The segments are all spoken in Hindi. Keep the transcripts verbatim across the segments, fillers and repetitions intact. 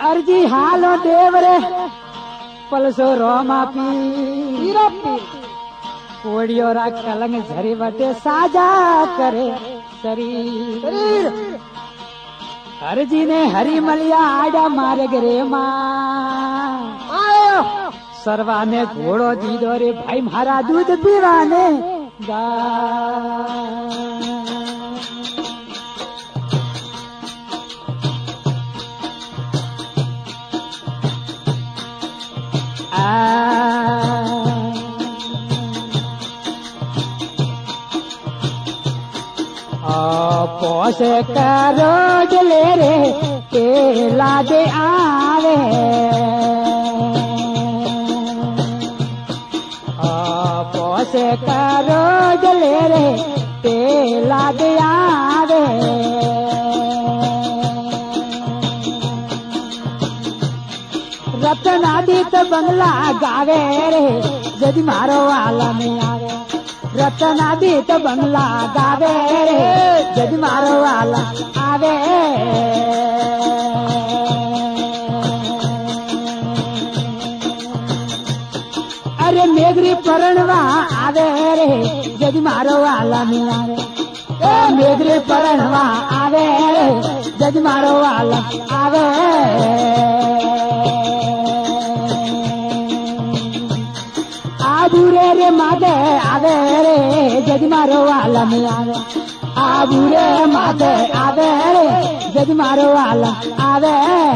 अर्जी हालो देवरे पलसो रोमा पीर कोड़ियो रा कलंग झरी बटे साजा करे शरीर अर्जी ने हरी मलिया आड़ा मारे रे माँ आयो सरवा ने घोड़ो दीदो रे भाई मारा दूध पीवाने गा पोसे करो जले रे केला दे आवे पोसे करो जले रे केला दे आवे रतनादित बंगला गावे रे यदि मारो वाला में आवे रतनादित बंगला गावे रे यदि मारो वाला आवे अरे मेघरी परणवा आवे रे यदि मारो वाला में आवे मेघरी परणवा आवे रे यदि मारो वाला आवे आबूरे रे मादे आवे रे यदि मारो वाला में आवे आबूरे मादे आवे रे यदि मारो वाला आवे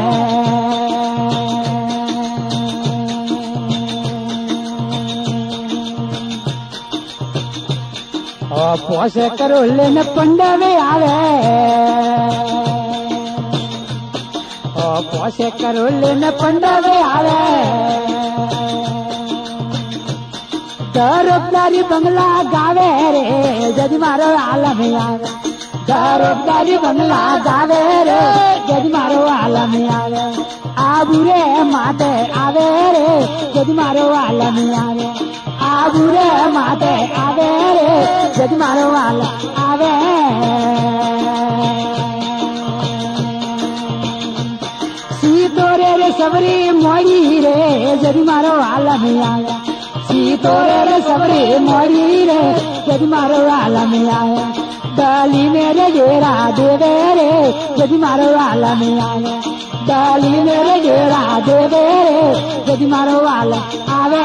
ओ पोसे करो लेने पंडवे आवे ओ पोसे करो लेने पंडवे आवे दरोबदारी बंगला गावे रे यदि मारो आलम आवे दरोबदारी बंगला गावे रे यदि मारो आलम आवे आबूरे माते आवे रे यदि मारो आलम आवे आबूरे माते आवे रे यदि मारो आलम आवे सीतोरे रे सबरी मोड़ी रे यदि मारो आलम आवे सीतोरे रे सबरी मोड़ी रे यदि मारो वाला में आया डाली मेरे घेरा देवे रे यदि मारो वाला में आया डाली मेरे घेरा देवे रे यदि मारो वाला आवे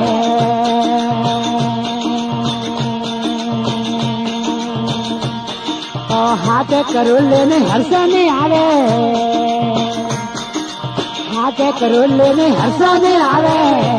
ओ हाथ करो लेने हर्षने आवे हाथ करो लेने हर्षने आवे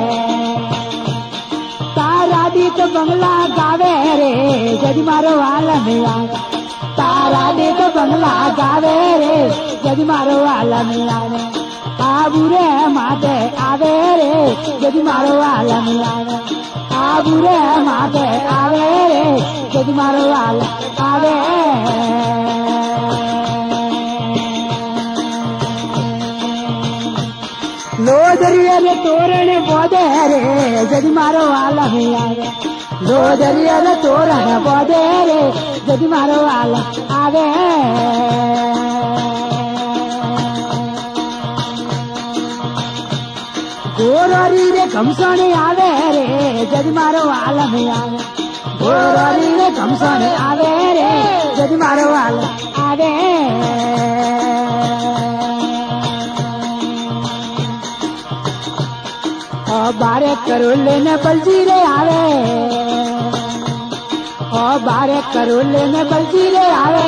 तारादी तो बंगला गावे रे यदि मारो वाला में आवे तारादी तो बंगला गावे रे यदि मारो वाला में आवे आबूरे माते आवे रे यदि मारो वाला में आवे आबूरे माते आवे रे यदि मारो वाला आवे लोदरिया रे तोरण बोदे रे यदि मारो वाला में आवे लोदरिया रे तोरण बोदे रे यदि मारो वाला आवे गोरोरी रे घमसोने आवे रे यदि मारो वाला में आवे गोरोरी रे घमसोने आवे रे यदि मारो वाला आवे बारे करो लेने बलजी रे आवे ओ बारे करो लेने बलजी रे आवे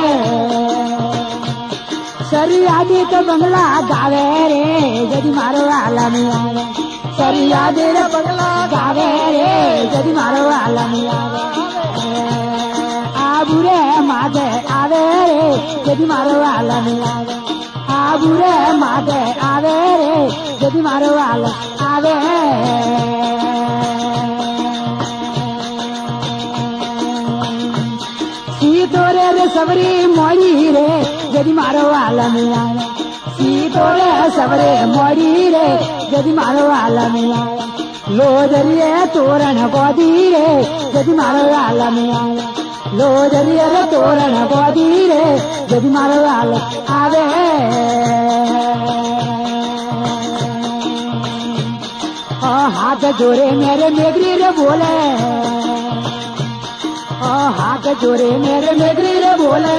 सरियादी तो बंगला गावे रे यदि मारो वाला में आवे सरियादी रे बंगला गावे रे यदि मारो वाला में आवे आबूरे मादे आवे रे यदि मारो वाला में आवे आबूरे मादे आवे रे यदि मारो वाला आवे सीतोरे रे सबरी मोड़ी रे यदि मारो वाला में आवे सीतोरे सबरे मोड़ी रे यदि मारो वाला में आवे लोदरिए तोरण बोदी रे यदि मारो वाला में आवे लोदरिए रे तोरण बोदी रे यदि मारो वाला आवे हाथ जोरे मेरे मेघरी रे बोले, ओ हाथ जोरे मेरे मेघरी रे बोले,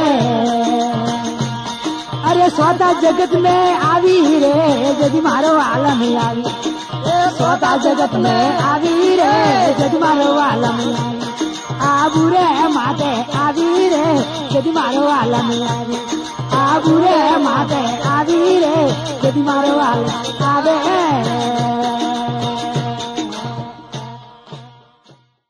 अरे स्वता जगत में आवी रे यदि मारो आलम आवी, स्वता जगत में आवी रे यदि मारो आलम आवी, आबू रे माते आवी रे यदि मारो आलम आवी, आबू रे माते आवी रे यदि मारो आलम आवे।